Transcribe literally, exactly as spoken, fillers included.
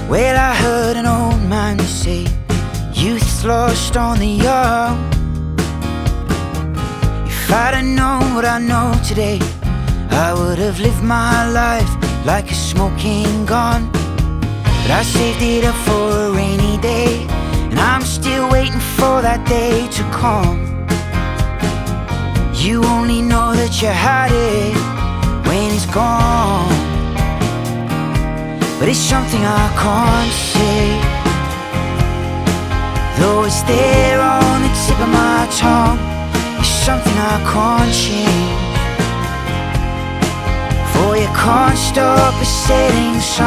Well, I heard an old man say, youth's lost on the young. If I'd have known what I know today, I would have lived my life like a smoking gun. But I saved it up for a rainy day, and I'm still waiting for that day to come. You only know that you had it when it's gone, but it's something I can't say, though it's there on the tip of my tongue. It's something I can't change, for you can't stop a setting sun.